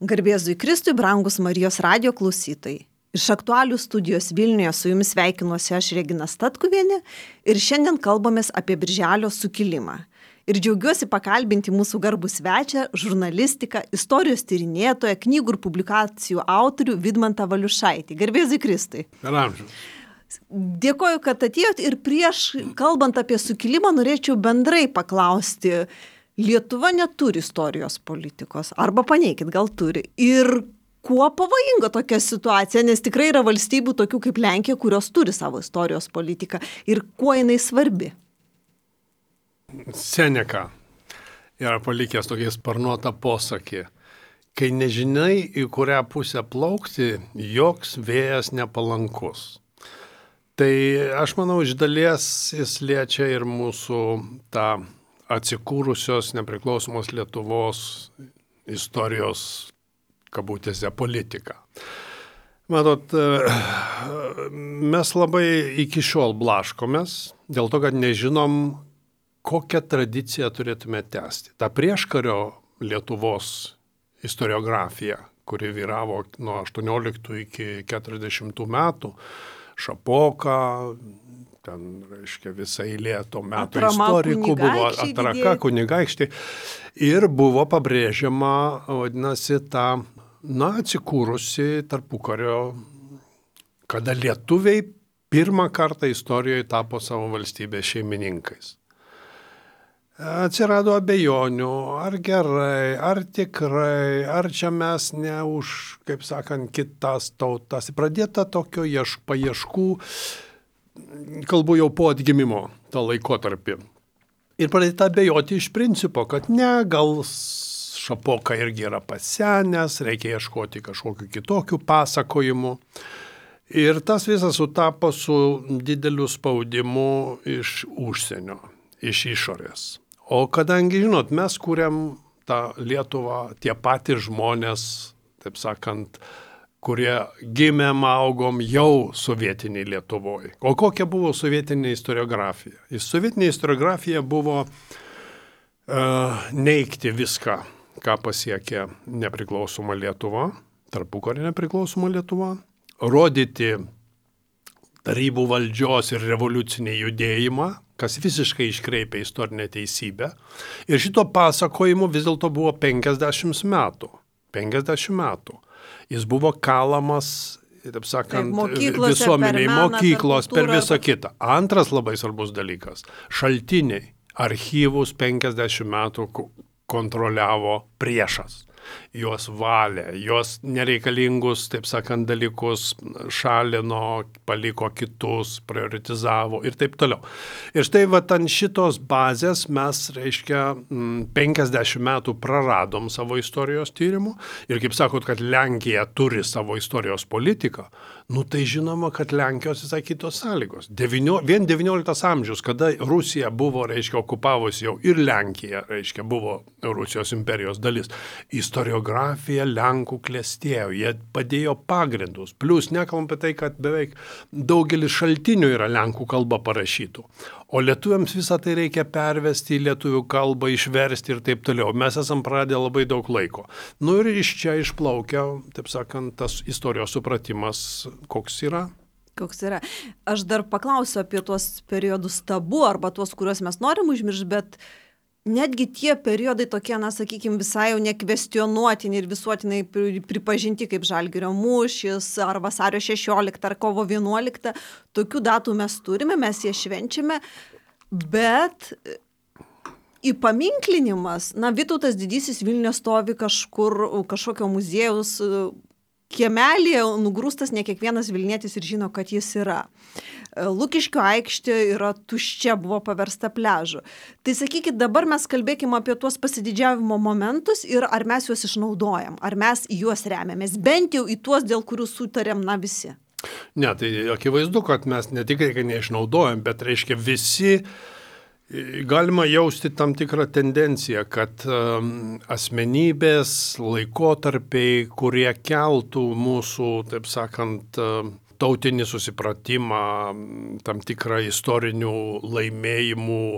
Garbėzui Kristui, brangus Marijos radijo klausytojai. Iš aktualių studijos Vilniuje su jumis sveikinuosi aš Regina Statkuvienė ir šiandien kalbamės apie Birželio sukilimą. Ir džiaugiuosi pakalbinti mūsų garbų svečią, žurnalistiką, istorijos tyrinėtoją, knygų ir publikacijų autorių Vidmantą Valiušaitį. Garbėzui Kristui. Dėkoju, kad atėjot ir prieš kalbant apie sukilimą norėčiau bendrai paklausti. Lietuva neturi istorijos politikos, arba paneikit, gal turi. Ir kuo pavojinga tokia situacija, nes tikrai yra valstybių tokių kaip Lenkija, kurios turi savo istorijos politiką. Ir kuo jinai svarbi? Seneka yra palikęs tokį sparnuotą posakį. Kai nežinai, į kurią pusę plaukti, joks vėjas nepalankus. Tai aš manau, iš dalies jis liečia ir mūsų tą atsikūrusios nepriklausomos Lietuvos istorijos, kabutėse, politiką. Matot, mes labai iki šiol blaškomės, dėl to, kad nežinom, kokią tradiciją turėtume tęsti. Ta prieškario Lietuvos istoriografija, kuri vyravo nuo 18 iki 40 metų, Šapoka, ten, reiškia, visą eilė to metų istorikų buvo Atraka, Kunigaikštė. Ir buvo pabrėžiama, vadinasi, ta, atsikūrusi tarpukario, kada lietuviai pirmą kartą istorijoje tapo savo valstybės šeimininkais. Atsirado abejonių, ar gerai, ar tikrai, ar čia mes ne už, kaip sakant, kitas tautas. Pradėta tokio paieškų, kalbu jau po atgimimo tą laikotarpį. Ir pradėta abejoti iš principo, kad ne, gal Šapoka irgi yra pasenęs, reikia ieškoti kažkokių kitokių pasakojimų. Ir tas visas sutapo su dideliu spaudimu iš užsienio, iš išorės. O kadangi, žinot, mes kūrėm tą Lietuvą, tie patys žmonės, taip sakant, kurie gimėm, augom jau sovietiniai Lietuvoje. O kokia buvo sovietinė istoriografija? Sovietinė istoriografija buvo neigti viską, ką pasiekė nepriklausoma Lietuva, tarpukario nepriklausoma Lietuva, rodyti tarybų valdžios ir revoliucinį judėjimą, kas visiškai iškreipė istorinę teisybę. Ir šito pasakojimo vis dėlto buvo 50 metų. 50 metų. Jis buvo kalamas, taip sakant, visuomeniai, mokyklos, per visą kitą. Antras labai svarbus dalykas – šaltiniai, archyvus 50 metų kontroliavo priešas. Juos valė, juos nereikalingus, taip sakant, dalykus šalino, paliko kitus, prioritizavo ir taip toliau. Ir štai ant šitos bazės mes, reiškia, 50 metų praradom savo istorijos tyrimų ir kaip sakot, kad Lenkija turi savo istorijos politiką, tai žinoma, kad Lenkijos visai kitos sąlygos. Vien 19 amžius, kada Rusija buvo, reiškia, okupavusi jau ir Lenkija, reiškia, buvo Rusijos imperijos dalis. Istoriografija Lenkų klestėjo, jie padėjo pagrindus. Plius nekalbam apie tai, kad beveik daugelis šaltinių yra Lenkų kalba parašytų. O lietuviams visą tai reikia pervesti į lietuvių kalbą, išversti ir taip toliau. Mes esam pradę labai daug laiko. Ir iš čia išplaukia, taip sakant, tas istorijos supratimas, koks yra. Koks yra. Aš dar paklausiu apie tuos periodus tabu arba tuos, kuriuos mes norim užmiršti, bet netgi tie periodai tokie, sakykime, visai jau nekvestionuotini ir visuotinai pripažinti kaip Žalgirio mūšis, ar vasario 16, ar kovo 11, tokių datų mes turime, mes jas švenčiame, bet įpaminklinimas, Vytautas Didysis Vilniuje stovi kažkokio muziejaus kiemelėje, nugrūstas, ne kiekvienas Vilnietis ir žino, kad jis yra. Lukiškių aikštė yra tuščia, buvo paversta pliažu. Tai sakykit, dabar mes kalbėkime apie tuos pasididžiavimo momentus ir ar mes juos išnaudojam, ar mes į juos remiamės, bent jau į tuos, dėl kurių sutarėm visi. Ne, tai akivaizdu, kad mes ne tik neišnaudojam, bet reiškia visi galima jausti tam tikrą tendenciją, kad asmenybės, laikotarpiai, kurie keltų mūsų, taip sakant, tautinį susipratimą, tam tikrą istorinių laimėjimų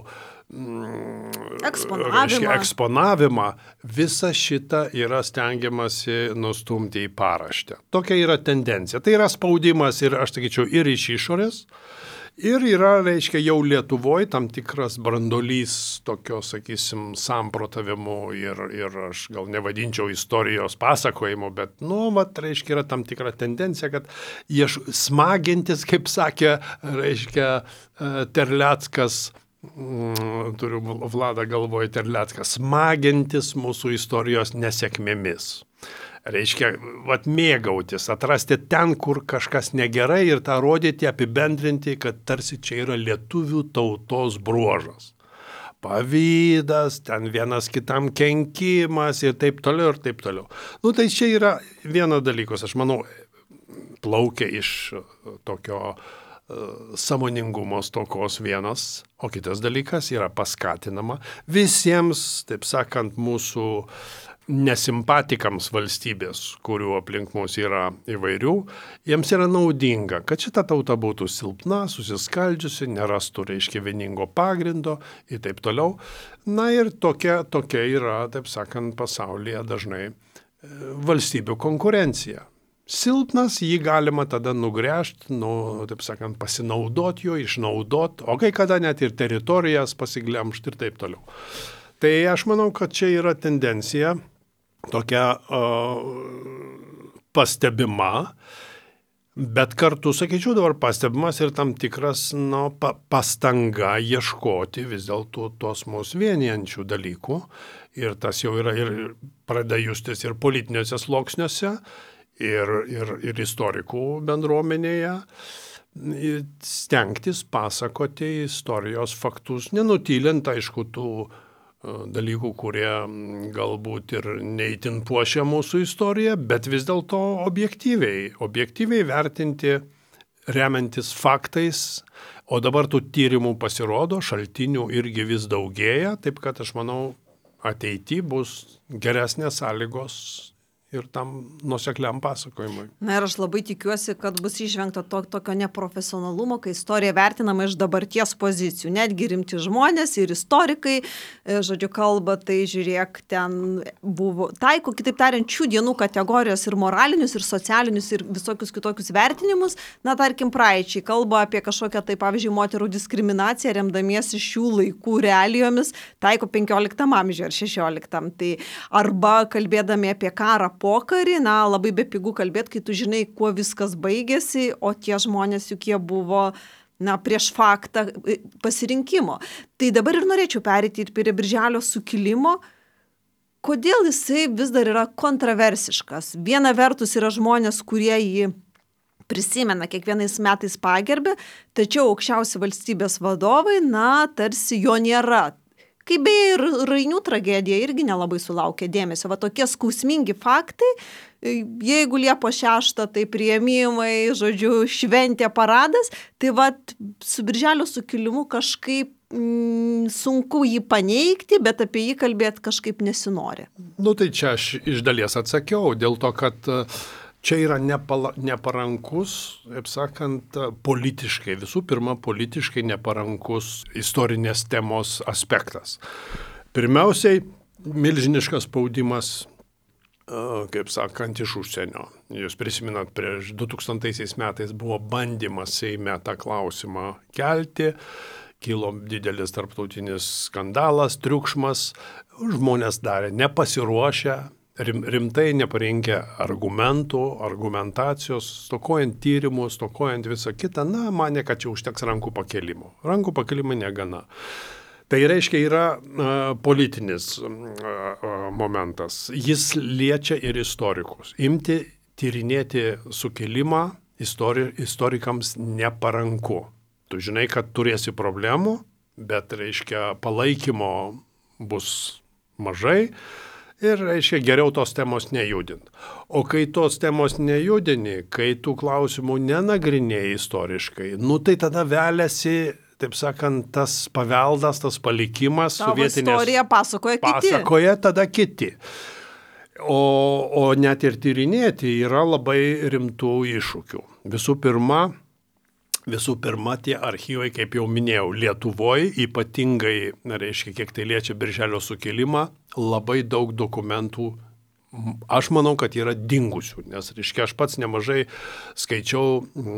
eksponavimą, visa šita yra stengiamasi nustumti į paraštę. Tokia yra tendencija. Tai yra spaudimas ir, aš sakyčiau, ir iš išorės. Ir yra, reiškia, jau Lietuvoje tam tikras brandolys tokio, sakysim, samprotavimų ir aš gal nevadinčiau istorijos pasakojimo, bet, reiškia, yra tam tikra tendencija, kad smagintis, kaip sakė, reiškia, Terleckas, turiu Vladą galvoje Terleckas, smagintis mūsų istorijos nesėkmėmis. Reiškia, mėgautis, atrasti ten, kur kažkas negerai ir tą rodyti, apibendrinti, kad tarsi čia yra lietuvių tautos bruožas. Pavydas, ten vienas kitam kenkimas ir taip toliau ir taip toliau. Tai čia yra vienas dalykas, aš manau, plaukia iš tokio sąmoningumo stokos vienas, o kitas dalykas yra paskatinama visiems, taip sakant, mūsų nesimpatikams valstybės, kurių aplink mus yra įvairių, jiems yra naudinga, kad šita tauta būtų silpna, susiskaldžiusi, nerastų, reiškia, vieningo pagrindo ir taip toliau. Ir tokia yra, taip sakant, pasaulyje dažnai valstybių konkurencija. Silpnas, jį galima tada nugręžti, taip sakant, pasinaudoti jo, išnaudoti, o kai kada net ir teritorijas pasiglemžti ir taip toliau. Tai aš manau, kad čia yra tendencija tokia pastebima, bet kartu, sakyčiau, dabar pastebimas ir tam tikras pastanga ieškoti vis dėlto tos mūsų vienijančių dalykų. Ir tas jau yra ir pradeda justis ir politiniuose sluoksniuose, ir istorikų bendruomenėje. Stengtis pasakoti istorijos faktus, nenutylint, aišku, tų dalykų, kurie galbūt ir neįtin puošia mūsų istoriją, bet vis dėlto objektyviai vertinti, remiantis faktais, o dabar tų tyrimų pasirodo, šaltinių irgi vis daugėja, taip kad aš manau, ateityje bus geresnės sąlygos ir tam nuosekliam pasakojimui. Ir aš labai tikiuosi, kad bus išvengta tokio neprofesionalumo, kai istorija vertinama iš dabarties pozicijų. Netgi rimti žmonės ir istorikai, kalba, tai žiūrėk, ten buvo, taiko, kitaip tariant, šių dienų kategorijos ir moralinius, ir socialinius, ir visokius kitokius vertinimus. Tarkim, praeičiai kalba apie kažkokią, tai pavyzdžiui, moterų diskriminaciją, remdamiesi šių laikų realijomis, taiko 15 amžiuje ar 16. Tai arba kalbėdami apie karą pokarį, labai bepigu kalbėti, kai tu žinai, kuo viskas baigėsi, o tie žmonės juk jie buvo, prieš faktą pasirinkimo. Tai dabar ir norėčiau pereiti ir prie Birželio sukilimo. Kodėl jisai vis dar yra kontroversiškas? Viena vertus yra žmonės, kurie jį prisimena, kiekvienais metais pagerbė, tačiau aukščiausi valstybės vadovai, tarsi jo nėra. Kaip beje ir Rainių tragedija irgi nelabai sulaukė dėmesio. Tokie skausmingi faktai, jeigu Liepos 6, tai priėmimai, šventė, paradas, tai su Birželio sukilimu kažkaip sunku jį paneigti, bet apie jį kalbėti kažkaip nesinori. Tai čia aš iš dalies atsakiau, dėl to, kad čia yra neparankus, kaip sakant, politiškai, visų pirma, politiškai neparankus istorinės temos aspektas. Pirmiausiai, milžiniškas spaudimas, kaip sakant, iš užsienio. Jūs prisiminat, prieš 2000 metais buvo bandymas Seime tą klausimą kelti, kilo didelis tarptautinis skandalas, triukšmas, žmonės darė nepasiruošę, rimtai neparinkę argumentų, argumentacijos, stokojant tyrimų, stokojant visą kitą, manė, kad čia užteks rankų pakelimo. Rankų pakelimai negana. Tai reiškia yra politinis momentas. Jis liečia ir istorikus. Imti, tyrinėti sukilimą istorikams neparanku. Tu žinai, kad turėsi problemų, bet, reiškia, palaikymo bus mažai. Ir, reiškia, geriau tos temos nejudint. O kai tos temos nejudini, kai tų klausimų nenagrinėjai istoriškai, tai tada veliasi, taip sakant, tas paveldas, tas palikimas sovietinės. Tavo istoriją pasakoja tada kiti. O net ir tyrinėti yra labai rimtų iššūkių. Visų pirma, Visų pirma, tie archyvai, kaip jau minėjau, Lietuvoje, ypatingai, reiškia, kiek tai liečia Birželio sukilimą, labai daug dokumentų, aš manau, kad yra dingusių, nes, reiškia, aš pats nemažai skaičiau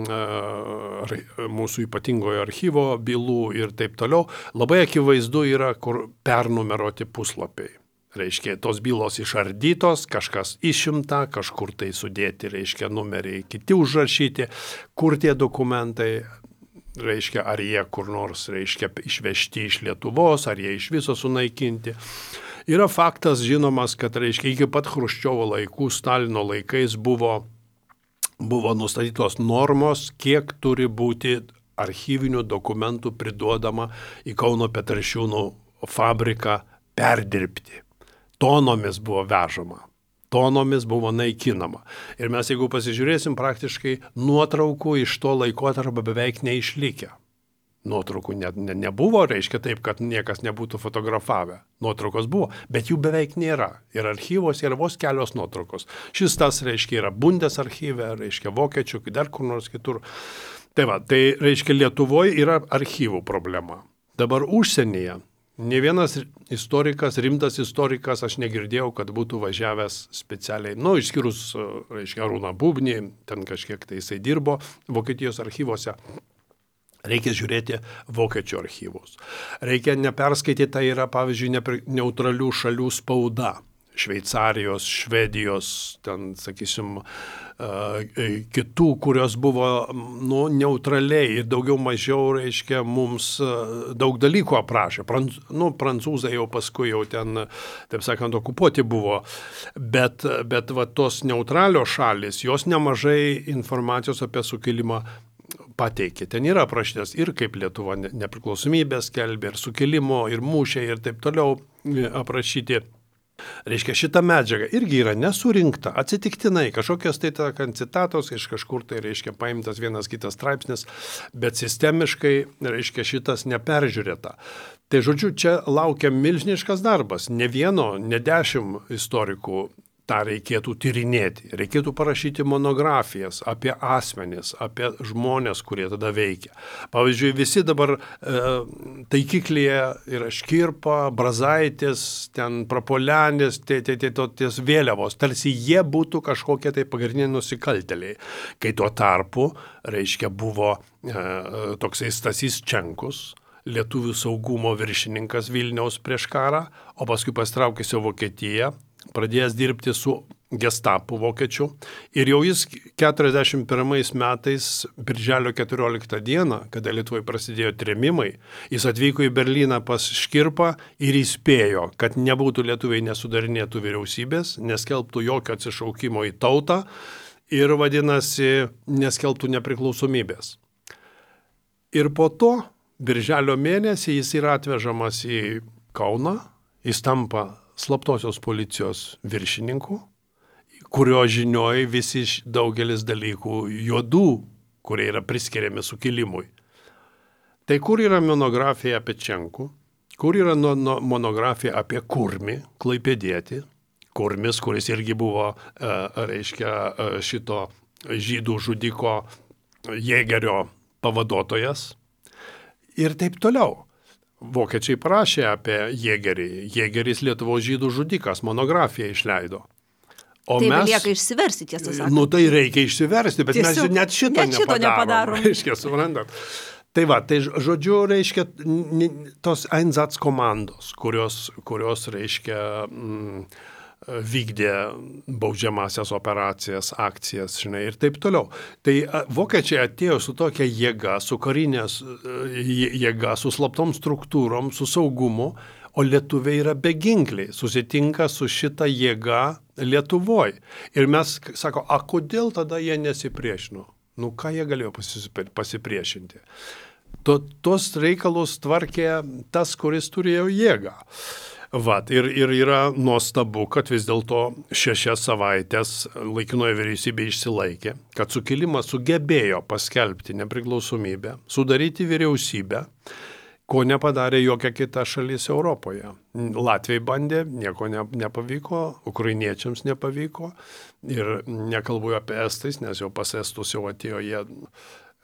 mūsų ypatingojo archyvo bylų ir taip toliau. Labai akivaizdu yra, kur pernumeruoti puslapiai. Reiškia, tos bylos išardytos, kažkas išimta, kažkur tai sudėti, reiškia, numeriai kiti užrašyti, kur tie dokumentai, reiškia, ar jie kur nors, reiškia, išvežti iš Lietuvos, ar jie iš viso sunaikinti. Yra faktas žinomas, kad, reiškia, iki pat Chruščiovo laikų, Stalino laikais buvo nustatytos normos, kiek turi būti archyvinių dokumentų priduodama į Kauno Petrašiūnų fabriką perdirbti. Tonomis buvo vežama, tonomis buvo naikinama. Ir mes, jeigu pasižiūrėsim, praktiškai nuotraukų iš to laikotarpio beveik neišlikę. Nuotraukų nebuvo, reiškia taip, kad niekas nebūtų fotografavę. Nuotraukos buvo, bet jų beveik nėra. Ir archyvos yra vos kelios nuotraukos. Šis tas, reiškia, yra Bundesarchyve, reiškia, vokiečių, dar kur nors kitur. Tai va, tai reiškia, Lietuvoje yra archyvų problema. Dabar užsienyje. Ne vienas istorikas, rimtas istorikas, aš negirdėjau, kad būtų važiavęs specialiai, išskyrus, reiškia, Arūną Bubnį, ten kažkiek tai jisai dirbo Vokietijos archyvose. Reikia žiūrėti vokiečių archyvus. Reikia neperskaityti, tai yra, pavyzdžiui, neutralių šalių spauda. Šveicarijos, Švedijos, ten, sakysim, kitų, kurios buvo neutraliai ir daugiau mažiau, reiškia, mums daug dalykų aprašė. Prancūzai jau paskui jau ten, taip sakant, okupuoti buvo, bet va, tos neutralios šalis, jos nemažai informacijos apie sukilimą pateikė. Ten yra aprašytas ir kaip Lietuva nepriklausomybės skelbė, ir sukilimo, ir mūšiai, ir taip toliau aprašyti. Reiškia, šita medžiaga irgi yra nesurinkta, atsitiktinai, kažkokios tai citatos iš kažkur tai, reiškia, paimtas vienas kitas straipsnis, bet sistemiškai, reiškia, šitas neperžiūrėta. Tai žodžiu, čia laukia milžiniškas darbas, ne vieno, ne 10 istorikų tą reikėtų tyrinėti. Reikėtų parašyti monografijas apie asmenis, apie žmonės, kurie tada veikia. Pavyzdžiui, visi dabar taikiklyje yra Škirpa, Brazaitis, ten Prapuolenis, ties vėliavos, tarsi jie būtų kažkokie tai pagrindiniai nusikaltėliai. Kai tuo tarpu, reiškia, buvo toksai Stasys Čenkus, lietuvių saugumo viršininkas Vilniaus prieš karą, o paskui pastraukėsi Vokietiją, pradėjęs dirbti su Gestapu vokiečių ir jau jis 41 metais, birželio 14 dieną, kada Lietuvoje prasidėjo trėmimai, jis atvyko į Berlyną pas Škirpą ir įspėjo, kad nebūtų lietuviai nesudarinėtų vyriausybės, neskelbtų jokio atsišaukimo į tautą ir, vadinasi, neskelbtų nepriklausomybės. Ir po to, birželio mėnesį, jis yra atvežamas į Kauną, jis tampa slaptosios policijos viršininku, kurio žinioj visi daugelis dalykų juodų, kurie yra priskiriami sukilimui. Tai kur yra monografija apie Čenkų, kur yra monografija apie Kurmį, klaipėdietį, Kurmis, kuris irgi buvo, reiškia, šito žydų žudiko Jėgerio pavaduotojas ir taip toliau. Vokiečiai parašė apie Jėgerį. Jėgeris Lietuvos žydų žudikas, monografiją išleido. O tai mes... lieka išsiversti, tiesą sakant. Tai reikia išsiversti, bet tiesiog, mes net šito nepadarom. Reiškia, suprantat. Tai va, tai žodžiu, reiškia, tos Einsatz komandos, kurios reiškia, vykdė baudžiamasias operacijas, akcijas, žinai, ir taip toliau. Tai vokiečiai atėjo su tokia jėga, su karinės jėga, su slaptom struktūrom, su saugumu, o lietuviai yra beginkliai, susitinka su šita jėga Lietuvoje. Ir mes, sako, kodėl tada jie nesipriešino? Ką jie galėjo pasipriešinti? Tos reikalus tvarkė tas, kuris turėjo jėgą. Vat, ir yra nuostabu, kad vis dėlto 6 savaitės laikinoje vyriausybė išsilaikė, kad sukilimas sugebėjo paskelbti nepriklausomybę, sudaryti vyriausybę, ko nepadarė jokia kita šalis Europoje. Latviai bandė, nieko nepavyko, ukrainiečiams nepavyko ir nekalbu apie estais, nes jau pas estus jau atėjo jie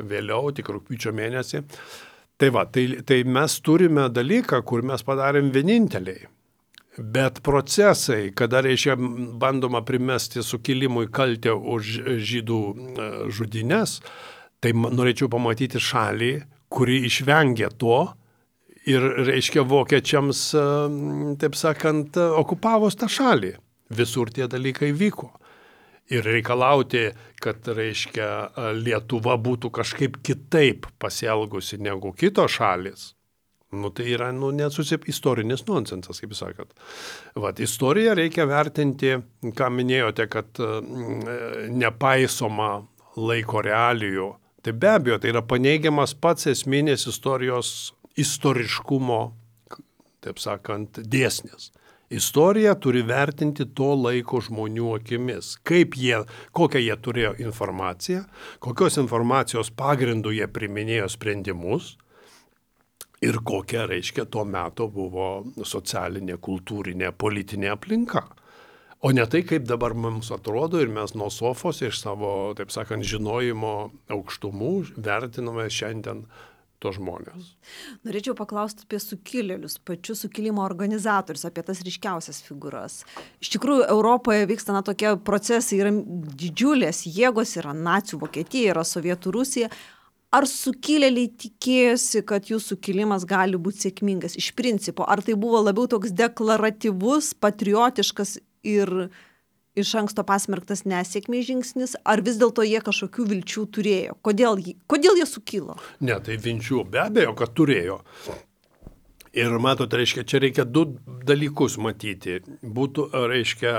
vėliau, tik rugpjūčio mėnesį. Tai va, tai mes turime dalyką, kur mes padarėm vieninteliai. Bet procesai, kada reiškia bandoma primesti sukilimui kaltę už žydų žudynės, tai norėčiau pamatyti šalį, kuri išvengė to ir, reiškia, vokiečiams, taip sakant, okupavus tą šalį. Visur tie dalykai vyko. Ir reikalauti, kad, reiškia, Lietuva būtų kažkaip kitaip pasielgusi negu kitos šalis, tai yra, istorinis nonsensas, kaip sakot. Vat, istoriją reikia vertinti, ką minėjote, kad nepaisoma laiko realijų. Tai be abejo, tai yra paneigiamas pats esminės istorijos istoriškumo, taip sakant, dėsnis. Istorija turi vertinti to laiko žmonių akimis. Kokią jie turėjo informaciją, kokios informacijos pagrindų jie priminėjo sprendimus ir kokia, reiškia, tuo metu buvo socialinė, kultūrinė, politinė aplinka. O ne tai, kaip dabar mums atrodo ir mes nuo sofos iš savo, taip sakant, žinojimo aukštumų vertiname šiandien tos žmonės. Norėčiau paklausti apie sukilėlius, pačius sukilimo organizatorius, apie tas ryškiausias figūras. Iš tikrųjų, Europoje vyksta tokie procesai, yra didžiulės jėgos, yra nacių Vokietija, yra Sovietų Rusija. Ar sukilėliai tikėjosi, kad jų sukilimas gali būti sėkmingas iš principo? Ar tai buvo labiau toks deklaratyvus, patriotiškas ir iš anksto pasmerktas nesėkmei žingsnis, ar vis dėlto jie kažkokių vilčių turėjo? Kodėl jie sukilo? Ne, tai vilčių be abejo, kad turėjo. Ir matot, reiškia, čia reikia du dalykus matyti. Būtų, reiškia,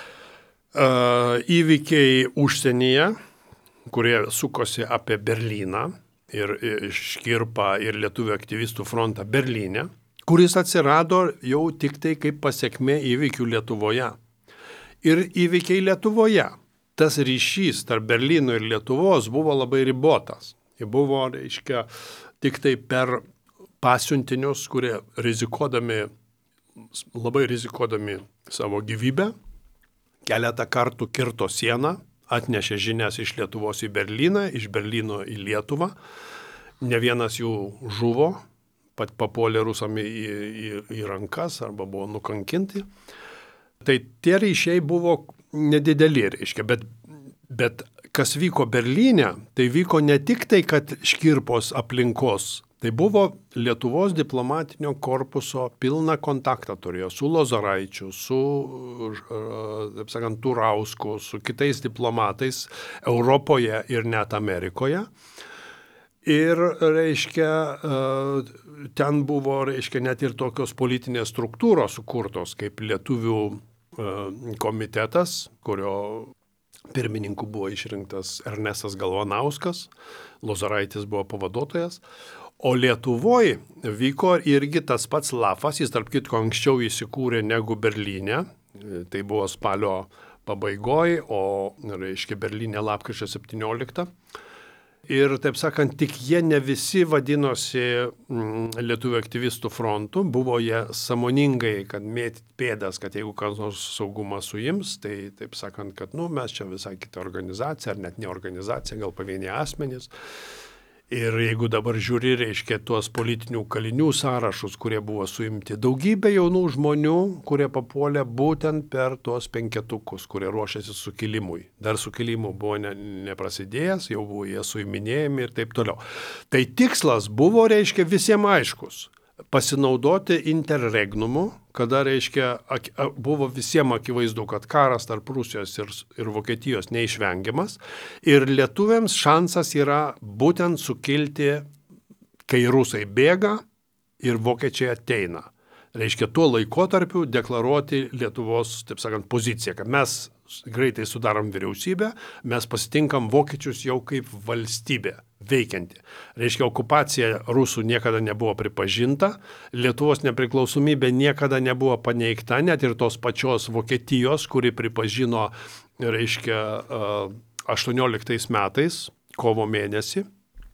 įvykiai užsienyje, kurie sukosi apie Berlyną ir Škirpą ir lietuvių aktyvistų frontą Berlyne, kuris atsirado jau tik tai kaip pasekmė įvykių Lietuvoje. Ir įvykiai Lietuvoje. Tas ryšys tarp Berlyno ir Lietuvos buvo labai ribotas. Jis buvo, reiškia, tik tai per pasiuntinius, kurie labai rizikuodami savo gyvybę, keletą kartų kirto sieną, atnešė žinias iš Lietuvos į Berlyną, iš Berlyno į Lietuvą. Ne vienas jų žuvo, papuolė rusam į rankas arba buvo nukankinti. Tai tie ryšiai buvo nedideli, reiškia, bet kas vyko Berlyne, tai vyko ne tik tai, kad Škirpos aplinkos, tai buvo Lietuvos diplomatinio korpuso pilną kontaktą turėjo su Lozoraičiu, su, taip sakant, Turausku, su kitais diplomatais Europoje ir net Amerikoje. Ir, reiškia, ten buvo, reiškia, net ir tokios politinės struktūros sukurtos, kaip lietuvių komitetas, kurio pirmininku buvo išrinktas Ernestas Galvanauskas, Lozoraitis buvo pavaduotojas, o Lietuvoje vyko irgi tas pats Lafas, jis tarp kitko anksčiau įsikūrė negu Berlyne, tai buvo spalio pabaigoje, o, reiškia, Berlyne lapkričio 17. Ir, taip sakant, tik jie ne visi vadinosi lietuvių aktyvistų frontu, buvo jie sąmoningai, kad mėtyti pėdas, kad jeigu kas nors saugumą suims, tai, taip sakant, kad, mes čia visai kita organizacija, ar net ne organizacija, gal pavieniai asmenys. Ir jeigu dabar žiūri, reiškia, tuos politinių kalinių sąrašus, kurie buvo suimti, daugybė jaunų žmonių, kurie papuolė būtent per tuos penketukus, kurie ruošiasi sukilimui. Dar sukilimų buvo neprasidėjęs, jau buvo jie suiminėjami ir taip toliau. Tai tikslas buvo, reiškia, visiems aiškus. Pasinaudoti interregnumu, kada, reiškia, buvo visiems akivaizdu, kad karas tarp Rusijos ir Vokietijos neišvengiamas ir lietuviams šansas yra būtent sukilti, kai rusai bėga ir vokiečiai ateina. Reiškia, tuo laikotarpiu deklaruoti Lietuvos, taip sakant, poziciją, kad mes greitai sudarom vyriausybę, mes pasitinkam vokiečius jau kaip valstybė veikianti. Reiškia, okupacija rusų niekada nebuvo pripažinta, Lietuvos nepriklausomybė niekada nebuvo paneigta, net ir tos pačios Vokietijos, kuri pripažino, reiškia, 18 metais, kovo mėnesį.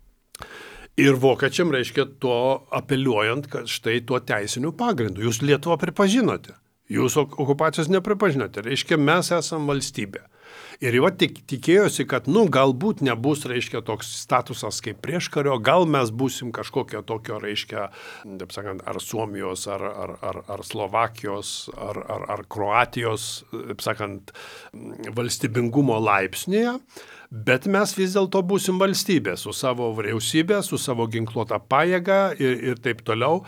Ir vokiečiam, reiškia, to apeliuojant, kad štai tuo teisiniu pagrindu. Jūs Lietuvą pripažinote, jūs okupacijos nepripažinote, reiškia, mes esam valstybė. Ir jau tikėjosi, kad, galbūt nebus, reiškia, toks statusas kaip prieškario, gal mes būsim kažkokio tokio, reiškia, taip sakant, ar Suomijos, ar Slovakijos, ar Kroatijos, taip sakant, valstybingumo laipsnėje, bet mes vis dėlto būsim valstybė su savo vyriausybė, su savo ginkluota pajėga ir taip toliau.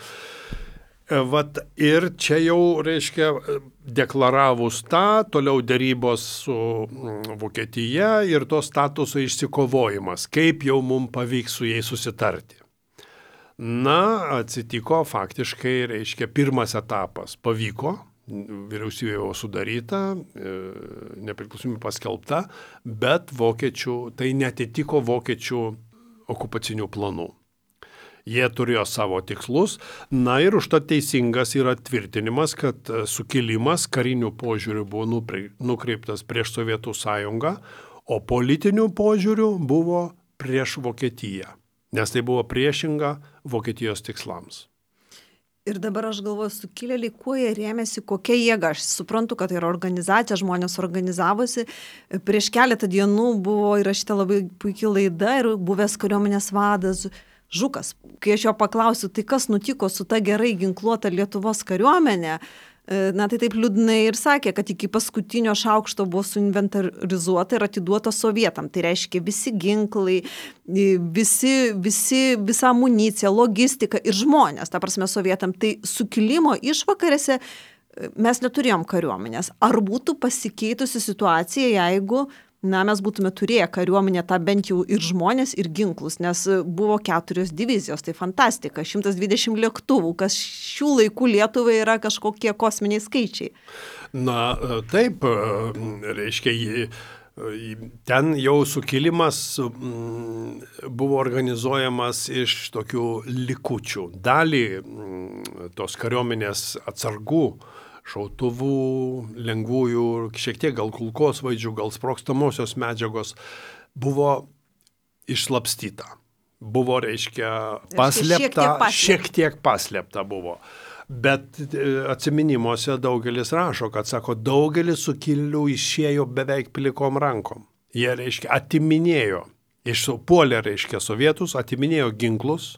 Ir čia jau, reiškia, deklaravus tą, toliau dėrybos su Vokietija ir to statuso išsikovojimas, kaip jau mums pavyks su jais susitarti. Atsitiko faktiškai, reiškia, pirmas etapas pavyko, vyriausybė jau sudaryta, nepriklausomybė paskelbta, bet tai netitiko vokiečių okupacinių planų. Jie turėjo savo tikslus, ir užtat teisingas yra tvirtinimas, kad sukilimas karinių požiūrių buvo nukreiptas prieš Sovietų sąjungą, o politinių požiūrių buvo prieš Vokietiją, nes tai buvo priešinga Vokietijos tikslams. Ir dabar aš galvoju, sukilėliai, kuo jie rėmėsi, kokia jėga. Aš suprantu, kad tai yra organizacija, žmonės organizavosi. Prieš keletą dienų buvo įrašyta labai puikia laida ir buvęs kariuomenės vadas Žukas. Kai aš jo paklausiu, tai kas nutiko su ta gerai ginkluota Lietuvos kariuomenė, tai taip liūdnai ir sakė, kad iki paskutinio šaukšto buvo suinventarizuota ir atiduota sovietam. Tai reiškia visi ginklai, visa amunicija, logistika ir žmonės, ta prasme sovietam. Tai sukilimo išvakarėse mes neturėjom kariuomenės. Ar būtų pasikeitusi situacija, jeigu mes būtume turėję kariuomenę tą bent jau ir žmonės, ir ginklus, nes buvo 4 divizijos, tai fantastika, 120 lėktuvų, kas šių laikų Lietuvai yra kažkokie kosminiai skaičiai. Taip, reiškia, ten jau sukilimas buvo organizuojamas iš tokių likučių. Dalį tos kariuomenės atsargų, šautuvų, lengvųjų, šiek tiek gal kulkosvaidžių, gal sprogstamosios medžiagos buvo išslapstyta. Buvo, reiškia, paslėpta, šiek tiek paslėpta buvo. Bet atsiminimuose daugelis rašo, kad, sako, daugelis sukilėlių išėjo beveik plikom rankom. Jie, reiškia, atiminėjo, puolė, reiškia, sovietus, atiminėjo ginklus.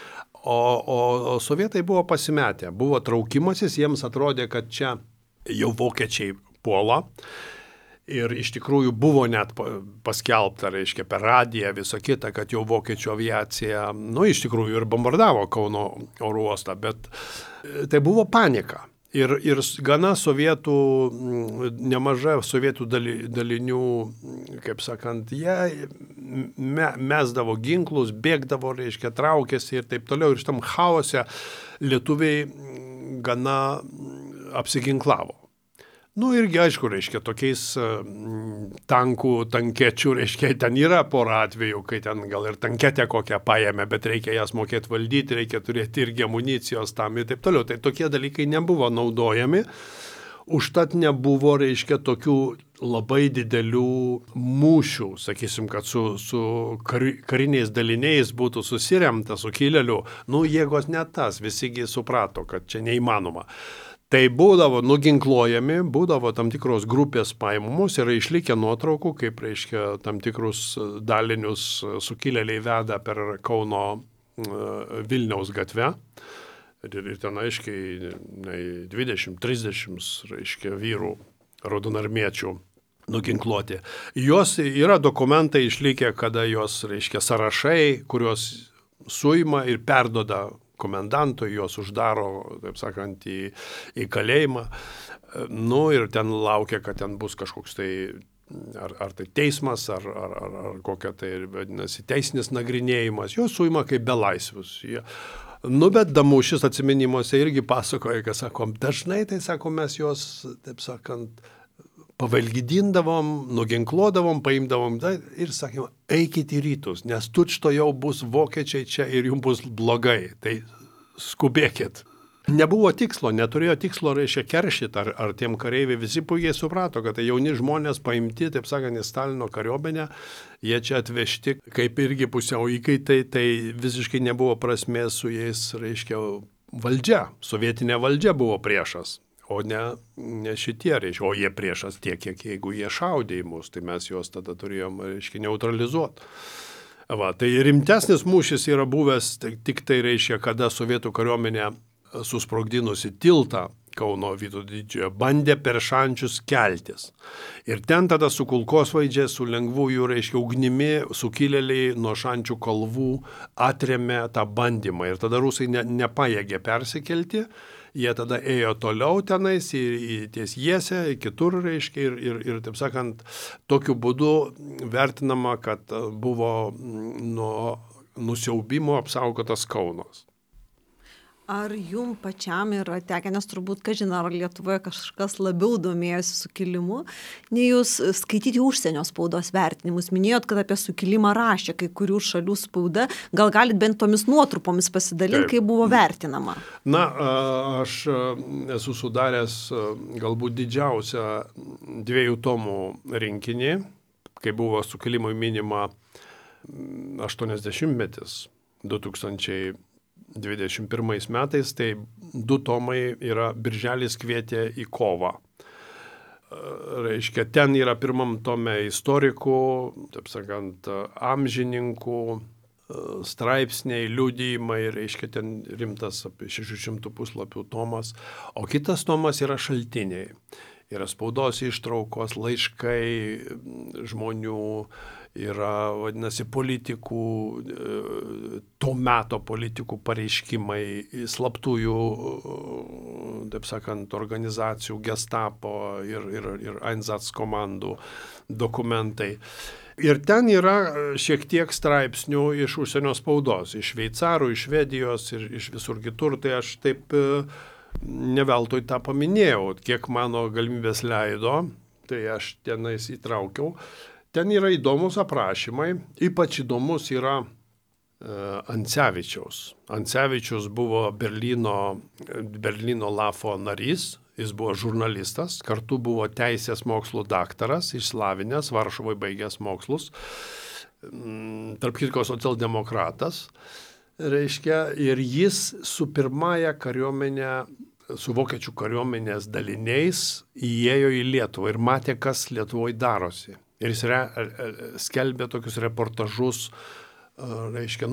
O sovietai buvo pasimetę, buvo traukimasis, jiems atrodė, kad čia jau vokiečiai puola ir iš tikrųjų buvo net paskelbta, reiškia, per radiją visą kitą, kad jau vokiečių aviacija, iš tikrųjų ir bombardavo Kauno oro uostą, bet tai buvo panika. Ir gana nemaža sovietų dalinių, kaip sakant, jie mesdavo ginklus, bėgdavo, reiškia, traukėsi ir taip toliau. Ir šitam chaose lietuviai gana apsiginklavo. Irgi, aišku, reiškia, tokiais tankečių, reiškia, ten yra pora atvejų, kai ten gal ir tanketę kokią paėmė, bet reikia jas mokėti valdyti, reikia turėti irgi amunicijos tam ir taip toliau. Tai tokie dalykai nebuvo naudojami, užtat nebuvo, reiškia, tokių labai didelių mūšių, sakysim, kad su kariniais daliniais būtų susiremta sukilėlių, jėgos net tas, visigi suprato, kad čia neįmanoma. Tai būdavo nuginkluojami, būdavo tam tikros grupės paimamos ir išlikę nuotraukų, kaip, reiškia, tam tikrus dalinius sukilėliai veda per Kauno Vilniaus gatvę. Ir ten aiškiai 20-30, reiškia, vyrų raudonarmiečių nuginkluoti. Jos yra dokumentai išlikę, kada jos, reiškia, sąrašai, kurios suima ir perdoda komendantui, juos uždaro, taip sakant, į kalėjimą. Ir ten laukia, kad ten bus kažkoks tai, ar tai teismas, ar kokia tai, vadinasi, teisinis nagrinėjimas. Juos suima kaip belaisvius. Bet Damušis atsiminimuose irgi pasakoja, kad, sakom, dažnai, tai sakom, mes juos, taip sakant, pavalgydindavom, nuginkluodavom, paimdavom ir sakėm, eikit į rytus, nes tučto jau bus vokiečiai čia ir jums bus blogai, tai skubėkit. Nebuvo tikslo, neturėjo tikslo, reiškia, keršyti, ar tiem kareiviai visi puikiai suprato, kad tai jauni žmonės paimti, taip sakant, į Stalino kariuomenę, jie čia atvežti kaip irgi pusiau įkaitai, tai visiškai nebuvo prasmės su jais, reiškia, valdžia, sovietinė valdžia buvo priešas. o ne šitie, reiškia, o jie priešas tiek, kiek jeigu jie šaudė į mus, tai mes juos tada turėjom, reiškia, neutralizuoti. Va, tai rimtesnis mūšis yra buvęs tik tai, reiškia, kada sovietų kariuomenė susprogdinusi tiltą Kauno Vytauto Didžiojo bandė per šančius keltis. Ir ten tada su kulkosvaidžiais, su lengvųjų, reiškia, ugnimi sukilėliai nuo šančių kalvų atrėmė tą bandymą. Ir tada rusai nepajėgė persikelti, jie tada ėjo toliau tenais į ties Jiesę, į kitur, reiškia, ir taip sakant, tokiu būdu vertinama, kad buvo nuo nusiaubimo apsaugotas Kaunas. Ar jum pačiam yra tekę, nes turbūt, kažin, ar Lietuvoje kažkas labiau domėjosi sukilimu, nei jūs skaityti užsienio spaudos vertinimus? Minėjot, kad apie sukilimą rašė kai kurių šalių spauda. Gal galit bent tomis nuotrupomis pasidalinti, kaip buvo vertinama? Na, aš esu sudaręs galbūt didžiausią 2 tomų rinkinį, kai buvo sukilimui minima 80-metis 2021 metais, tai 2 tomai yra Birželis kvietė į kovą. Reiškia, ten yra pirmam tome istorikų, taip sakant, amžininkų, straipsniai, liudijimai, reiškia, ten rimtas apie 600 puslapių tomas, o kitas tomas yra šaltiniai. Yra spaudos ištraukos, laiškai žmonių, yra, vadinasi, politikų, to meto politikų pareiškimai, slaptųjų, taip sakant, organizacijų, Gestapo ir Einsatz komandų dokumentai. Ir ten yra šiek tiek straipsnių iš užsienio spaudos, iš šveicarų, iš Švedijos ir iš visur kitur, tai aš taip neveltui tą paminėjau, kiek mano galimybės leido, tai aš tenais įtraukiau. Ten yra įdomus aprašymai, ypač įdomus yra Ancevičiaus. Ancevičius buvo Berlyno Lafo narys, jis buvo žurnalistas, kartu buvo teisės mokslų daktaras, išsilavinęs, Varšuvoje baigęs mokslus, tarp kitko socialdemokratas, reiškia, ir jis su pirmąja kariuomenė, su vokiečių kariuomenės daliniais įėjo į Lietuvą ir matė, kas Lietuvoje darosi. Ir jis skelbė tokius reportažus, reiškia,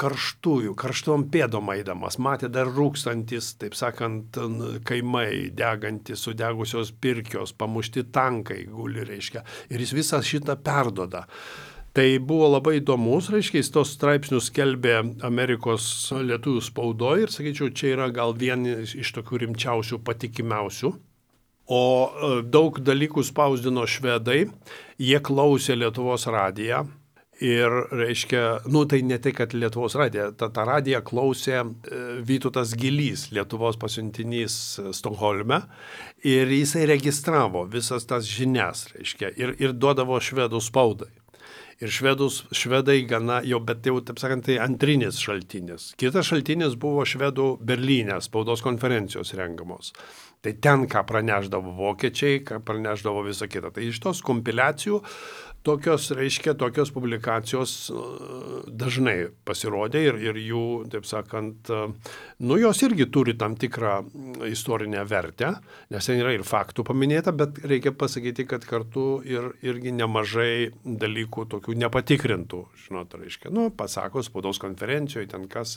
karštom pėdom eidamas, matė dar rūkstantis, taip sakant, kaimai, degantis, sudegusios pirkios, pamušti tankai guli, reiškia, ir jis visą šitą perduoda. Tai buvo labai įdomus, reiškia, jis tos straipsnius skelbė Amerikos lietuvių spaudoje ir, sakyčiau, čia yra gal vieni iš tokių rimčiausių, patikimiausių. O daug dalykų spausdino švedai, jie klausė Lietuvos radiją ir, reiškia, tai ne tai, kad Lietuvos radija, tą radiją klausė Vytautas Gilys, Lietuvos pasiuntinys Stokholme, ir jisai registravo visas tas žinias, reiškia, ir duodavo švedų spaudai. Ir švedai gana, bet jau, taip sakant, tai antrinis šaltinis. Kitas šaltinis buvo švedų Berlyne spaudos konferencijos rengamos. Tai ten, ką praneždavo vokiečiai, ką praneždavo visą kitą. Tai iš tos kompiliacijų tokios publikacijos dažnai pasirodė ir jų, taip sakant, jos irgi turi tam tikrą istorinę vertę, nes ten yra ir faktų paminėta, bet reikia pasakyti, kad kartu irgi nemažai dalykų tokių nepatikrintų, žinot, reiškia, pasako spaudos konferencijoje, ten kas.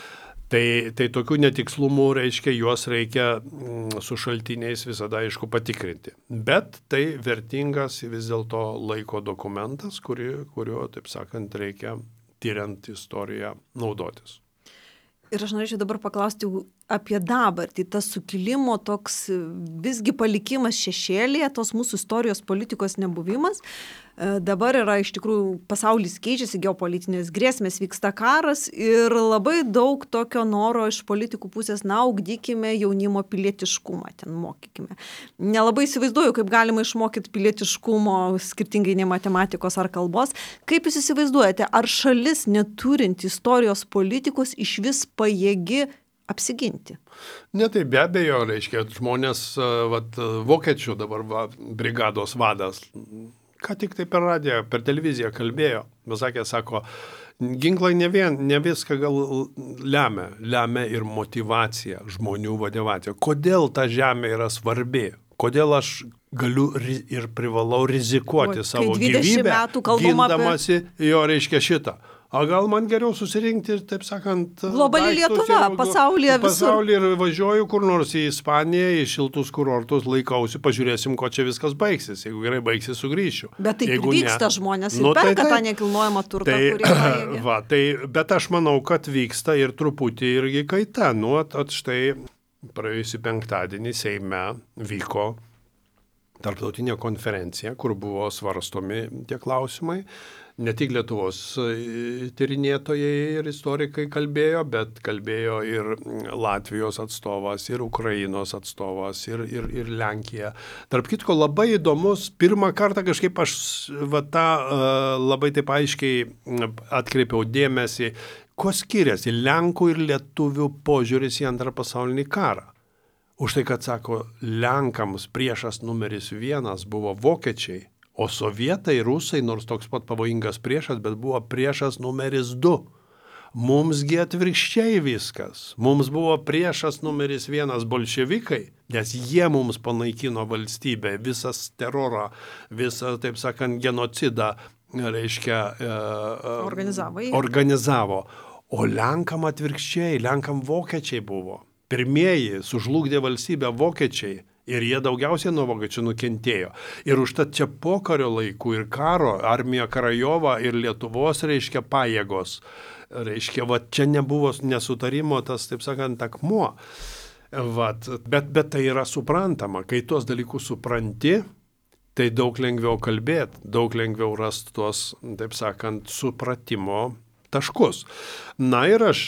Tai tokių netikslumų, reiškia, juos reikia su šaltiniais visada, aišku, patikrinti. Bet tai vertingas vis dėlto laiko dokumentas, kuriuo, taip sakant, reikia tyriant istoriją naudotis. Ir aš norėčiau dabar paklausti apie dabartį. Tas sukilimo toks visgi palikimas šešėlėje, tos mūsų istorijos politikos nebuvimas. Dabar yra iš tikrųjų pasaulis keičiasi, geopolitinės grėsmės, vyksta karas ir labai daug tokio noro iš politikų pusės, ugdykime jaunimo pilietiškumą, ten mokykime. Nelabai įsivaizduoju, kaip galima išmokyti pilietiškumo skirtingai nei matematikos ar kalbos. Kaip jūs įsivaizduojate, ar šalis neturinti istorijos politikos iš vis pajėgi apsiginti? Ne, tai be abejo, reiškia, žmonės, vokiečių dabar brigados vadas, ką tik tai per radiją, per televiziją kalbėjo, bet sako, ginklai ne viską gal lemia ir motyvacija, žmonių motyvacija. Kodėl ta žemė yra svarbi? Kodėl aš galiu ir privalau rizikuoti savo gyvybę, gindamasi jo reiškia šitą. O gal man geriau susirinkti ir, taip sakant, globali Lietuva, pasaulyje visur. Pasaulyje ir važiuoju kur nors į Ispaniją, į šiltus kurortus, laikausi, pažiūrėsim, ko čia viskas baigsis. Jeigu gerai baigsis, sugrįšiu. Bet taip ir vyksta žmonės ir perka tą nekilnojamą turtą, kurį pajėgia. Bet aš manau, kad vyksta ir truputį irgi kaita. Štai praėjusį penktadienį Seime vyko tarptautinė konferencija, kur buvo svarstomi tie klausimai. Ne tik Lietuvos tyrinėtojai ir istorikai kalbėjo, bet kalbėjo ir Latvijos atstovas, ir Ukrainos atstovas, ir Lenkija. Tarp kitko, labai įdomus, pirmą kartą kažkaip aš labai taip aiškiai atkreipiau dėmesį, kuo skiriasi Lenkų ir Lietuvių požiūris į Antrą pasaulinį karą. Už tai, kad sako, Lenkams priešas numeris 1 buvo vokiečiai, o sovietai, rusai, nors toks pat pavojingas priešas, bet buvo priešas numeris 2. Mumsgi atvirkščiai viskas. Mums buvo priešas numeris 1 bolševikai, nes jie mums panaikino valstybę, visas terorą, visą, taip sakant, genocidą, reiškia, organizavo. O Lenkam atvirkščiai, Lenkam vokiečiai buvo. Pirmieji sužlugdė valstybę vokiečiai. Ir jie daugiausiai nuo vokiečių nukentėjo. Ir užtat čia pokario laikų ir karo, armija Karajova ir Lietuvos, reiškia, pajėgos. Reiškia, čia nebuvo nesutarimo tas, taip sakant, akmuo. Bet tai yra suprantama. Kai tuos dalykus supranti, tai daug lengviau kalbėti, daug lengviau rasti tuos, taip sakant, supratimo taškus. Na ir aš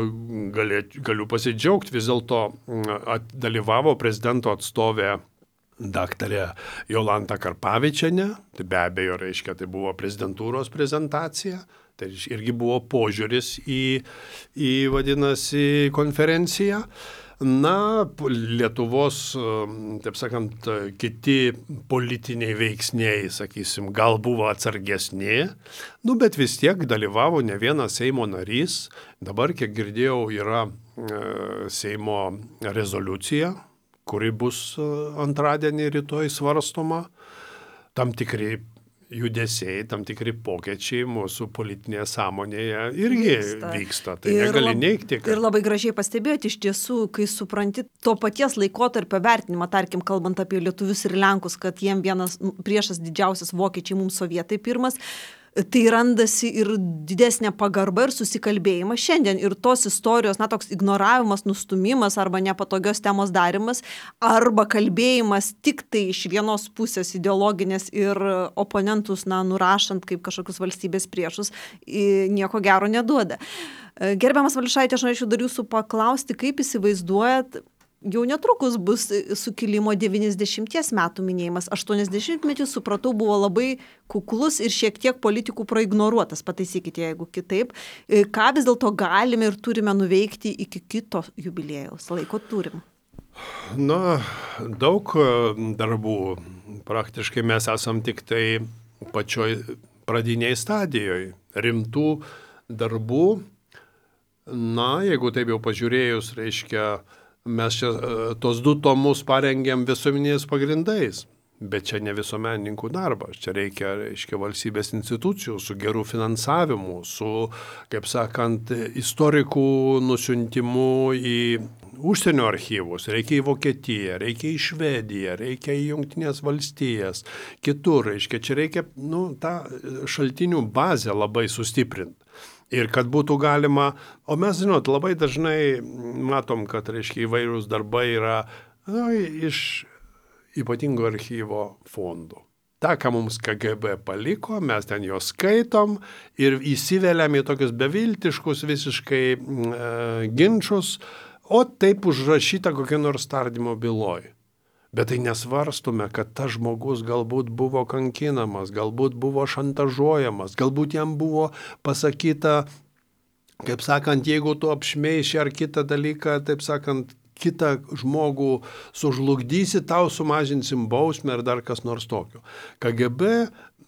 galiu pasidžiaugti, vis dėlto dalyvavo prezidento atstovė daktarė Jolanta Karpavičienė, tai be abejo, reiškia, tai buvo prezidentūros prezentacija, tai irgi buvo požiūris į vadinasi, konferenciją. Na, Lietuvos, taip sakant, kiti politiniai veiksniai, sakysim, gal buvo atsargesni, bet vis tiek dalyvavo ne vienas Seimo narys. Dabar, kiek girdėjau, yra Seimo rezoliucija, kuri bus antradienį rytoj svarstoma. Tam tikri judesiai, tam tikri pokyčiai mūsų politinėje sąmonėje irgi vyksta. Tai negali neigti. Ir labai gražiai pastebėti, iš tiesų, kai supranti to paties laikotarpio vertinimą, tarkim, kalbant apie lietuvius ir lenkus, kad jiem vienas priešas didžiausias vokiečiai, mums sovietai pirmas, tai randasi ir didesnė pagarba ir susikalbėjimas šiandien. Ir tos istorijos, toks ignoravimas, nustumimas arba nepatogios temos darimas, arba kalbėjimas tik tai iš vienos pusės ideologinės ir oponentus, nurašant kaip kažkokius valstybės priešus, nieko gero neduoda. Gerbiamas Valiušaitė, aš norėčiau dar jūsų paklausti, kaip įsivaizduojat, jau netrukus bus sukilimo 90 metų minėjimas. 80-metis, supratau, buvo labai kuklus ir šiek tiek politikų praignoruotas, pataisykite, jeigu kitaip. Ką vis dėlto galime ir turime nuveikti iki kito jubiliejaus? Laiko turim. Daug darbų. Praktiškai mes esam tik tai pačioj pradiniai stadijoje. Rimtų darbų. Jeigu taip jau pažiūrėjus, reiškia, mes čia tos 2 tomus parengėm visuomeniniais pagrindais, bet čia ne visuomenininkų darbas, čia reikia valstybės institucijų su geru finansavimu, su, kaip sakant, istorikų nusiuntimu į užsienio archyvus, reikia į Vokietiją, reikia į Švediją, reikia į Jungtinės valstijas, kitur, čia reikia tą šaltinių bazę labai sustiprinti. Ir kad būtų galima, o mes, labai dažnai matom, kad, įvairūs darbai yra iš ypatingo archyvo fondų. Ta, ką mums KGB paliko, mes ten juos skaitom ir įsiveliam į tokius beviltiškus visiškai ginčus, o taip užrašyta kokia nors tardymo byloj. Bet tai nesvarstume, kad tas žmogus galbūt buvo kankinamas, galbūt buvo šantažuojamas, galbūt jam buvo pasakyta, kaip sakant, jeigu tu apšmeiši ar kitą dalyką, taip sakant, kitą žmogų sužlugdysi, tau sumažinsim bausmę ar dar kas nors tokio. KGB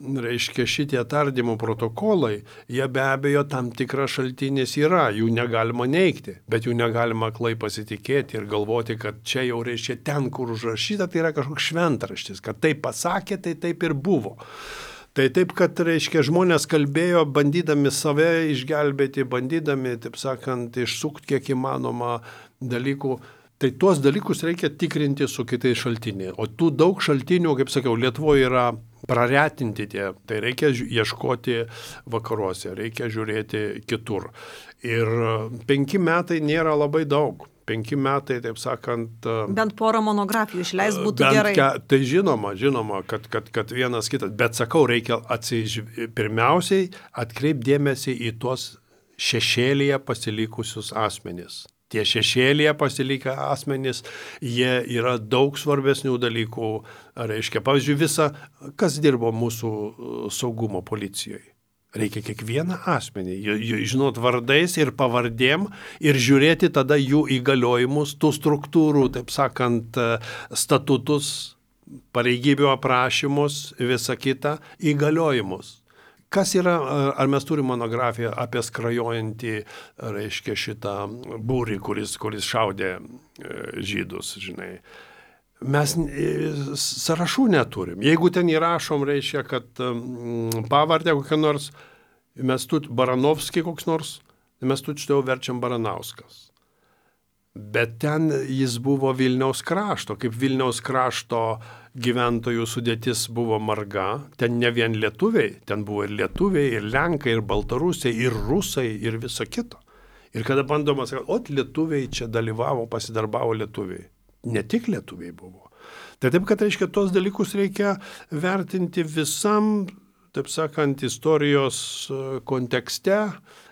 reiškia, šitie tardymų protokolai, jie be abejo tam tikras šaltinis yra, jų negalima neigti, bet jų negalima aklai pasitikėti ir galvoti, kad čia jau reiškia ten, kur užrašyta, tai yra kažkoks šventraštis, kad taip pasakė, tai taip ir buvo. Tai taip, kad, reiškia, žmonės kalbėjo, bandydami save išgelbėti, bandydami, taip sakant, išsukti kiek įmanoma dalykų. Tai tuos dalykus reikia tikrinti su kitais šaltiniais. O tų daug šaltinių, kaip sakiau, Lietuvoje yra praretinti tie. Tai reikia ieškoti vakaruose, reikia žiūrėti kitur. Ir 5 metai nėra labai daug. 5 metai, taip sakant... Bent porą monografijų išleis būtų gerai. Tai žinoma, kad vienas kitas. Bet sakau, reikia pirmiausiai atkreipdėmėsi į tuos šešėlyje pasilikusius asmenis. Tie šešėlyje pasilikę asmenys, jie yra daug svarbesnių dalykų, reiškia, pavyzdžiui, kas dirbo mūsų saugumo policijoje. Reikia kiekvieną asmenį, žinot vardais ir pavardėm ir žiūrėti tada jų įgaliojimus, tų struktūrų, taip sakant, statutus, pareigybių aprašymus, visą kitą įgaliojimus. Kas yra, ar mes turime monografiją apie skrajojantį, reiškia, šitą būrį, kuris šaudė žydus, žinai. Mes sąrašų neturim. Jeigu ten įrašom, reiškia, kad pavardę kokią nors, mes Baranovskį koks nors, mes tučtau verčiam Baranauskas. Bet ten jis buvo Vilniaus krašto, kaip Vilniaus krašto gyventojų sudėtis buvo marga, ten ne vien lietuviai, ten buvo ir lietuviai, ir lenkai, ir baltarusiai, ir rusai, ir viso kito. Ir kada bandoma sakyti, lietuviai čia dalyvavo, pasidarbavo lietuviai. Ne tik lietuviai buvo. Tai taip, kad reiškia, tos dalykus reikia vertinti visam, taip sakant, istorijos kontekste,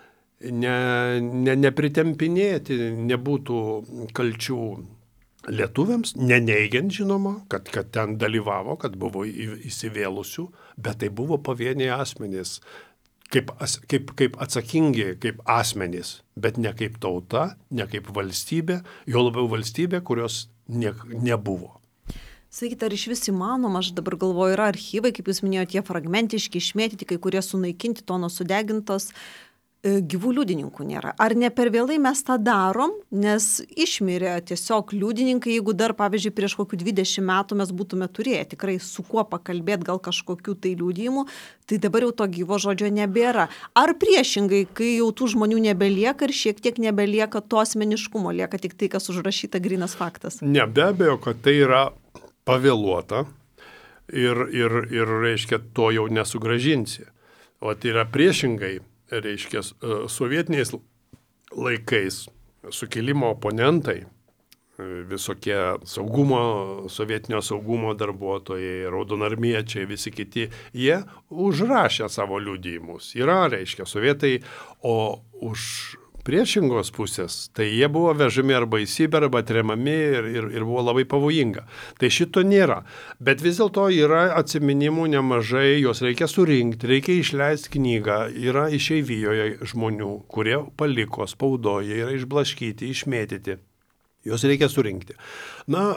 nepritempinėti, nebūtų kalčių lietuviams, neneigiant žinoma, kad ten dalyvavo, kad buvo įsivėlusių, bet tai buvo pavieniai asmenys, kaip atsakingi, kaip asmenys, bet ne kaip tauta, ne kaip valstybė, jo labiau valstybė, kurios nebuvo. Sakykite, ar iš vis įmanoma, aš dabar galvoju, yra archyvai, kaip jūs minėjote, tie fragmentiški, išmėtyti, kai kurie sunaikinti, tonos sudegintos, gyvų liudininkų nėra. Ar ne per vėlai mes tą darom, nes išmirė tiesiog liudininkai, jeigu dar, pavyzdžiui, prieš kokių 20 metų mes būtume turėję tikrai su kuo pakalbėti, gal kažkokių tai liudijimų, tai dabar jau to gyvo žodžio nebėra. Ar priešingai, kai jau tų žmonių nebelieka ir šiek tiek nebelieka to asmeniškumo, lieka tik tai, kas užrašyta grynas faktas? Ne, be abejo, kad tai yra pavėluota ir reiškia, to jau nesugrąžinsi. O tai yra priešingai. Reiškia, sovietiniais laikais sukilimo oponentai, visokie sovietinio saugumo darbuotojai, raudonarmiečiai, visi kiti, jie užrašė savo liudijimus. Yra, reiškia, sovietai, o už priešingos pusės, tai jie buvo vežami arba į Sibirą, arba tremami ir buvo labai pavojinga. Tai šito nėra. Bet vis dėlto yra atsiminimų nemažai, juos reikia surinkti, reikia išleisti knygą. Yra išeivijoje žmonių, kurie paliko spaudoje, yra išblaškyti, išmėtyti. Juos reikia surinkti. Na,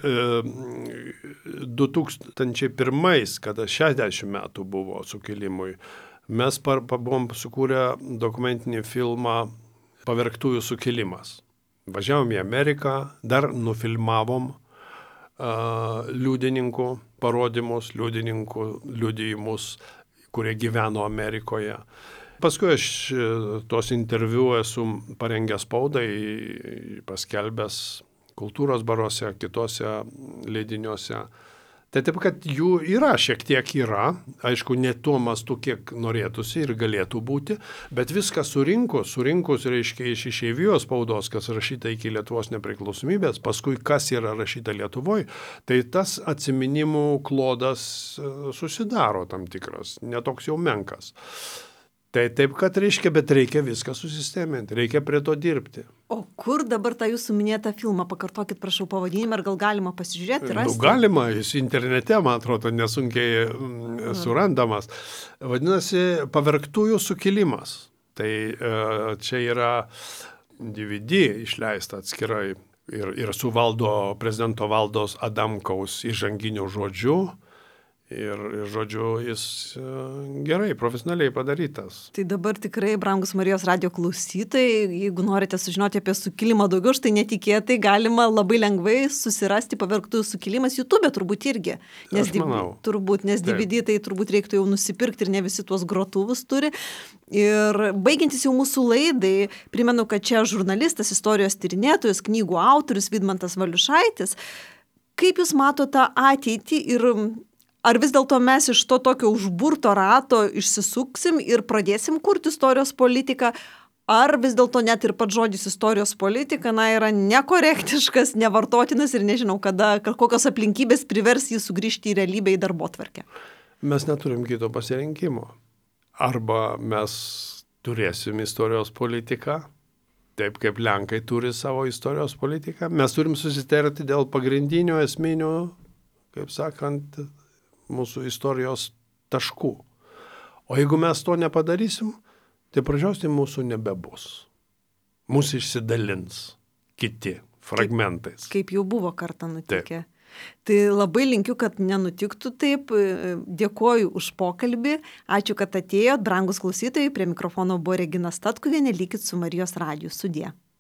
2001, kada 60 metų buvo sukilimui, mes buvom sukūrę dokumentinį filmą Pavergtųjų sukilimas. Važiavom į Ameriką, dar nufilmavom liudininkų parodymus, liudijimus, kurie gyveno Amerikoje. Paskui aš tos interviu esu parengęs spaudai, paskelbęs kultūros baruose, kitose leidiniuose. Tai taip, kad jų yra, šiek tiek yra, aišku, ne tuo mastu, kiek norėtųsi ir galėtų būti, bet viską surinkus, reiškia, iš išeivijos spaudos, kas rašyta iki Lietuvos nepriklausomybės, paskui kas yra rašyta Lietuvoje, tai tas atsiminimų klodas susidaro tam tikras, netoks jau menkas. Tai taip, kad reiškia, bet reikia viską susisteminti, reikia prie to dirbti. O kur dabar tą jūsų minėtą filmą? Pakartokit, prašau, pavadinimą, ar gal galima pasižiūrėti, rasti? Galima, jis internete, man atrodo, nesunkiai surandamas. Vadinasi, Pavergtųjų sukilimas. Tai čia yra DVD išleista atskirai ir su prezidento Valdos Adamkaus įžanginiu žodžiu. Ir žodžiu, jis gerai, profesionaliai padarytas. Tai dabar tikrai, brangus Marijos radijo klausytojai, jeigu norite sužinoti apie sukilimą daugiau, štai netikėtai galima labai lengvai susirasti Pavergtųjų sukilimas YouTube turbūt irgi. Aš manau. Nes DVD tai turbūt reiktų jau nusipirkti ir ne visi tuos grotuvus turi. Ir baigiantis jau mūsų laidai, primenu, kad čia žurnalistas, istorijos tyrinėtojas, knygų autorius Vidmantas Valiušaitis. Kaip jūs matote ateitį ir ar vis dėlto mes iš to tokio užburto rato išsisuksim ir pradėsim kurti istorijos politiką, ar vis dėlto net ir pats žodis istorijos politika, yra nekorektiškas, nevartotinas ir nežinau, kada kokios aplinkybės privers jį sugrįžti į realybę, į darbotvarkę. Mes neturim kito pasirinkimo. Arba mes turėsim istorijos politiką, taip kaip Lenkai turi savo istorijos politiką. Mes turim susitarti dėl pagrindinių esminių, kaip sakant, mūsų istorijos taškų. O jeigu mes to nepadarysim, tai pražiausiai mūsų nebebus. Mūsų išsidalins kiti fragmentais. Kaip jau buvo kartą nutikę. Tai labai linkiu, kad nenutiktų taip. Dėkoju už pokalbį. Ačiū, kad atėjot. Brangus klausytojai, prie mikrofono buvo Regina Statkuvienė. Likit su Marijos radiju. Sudie.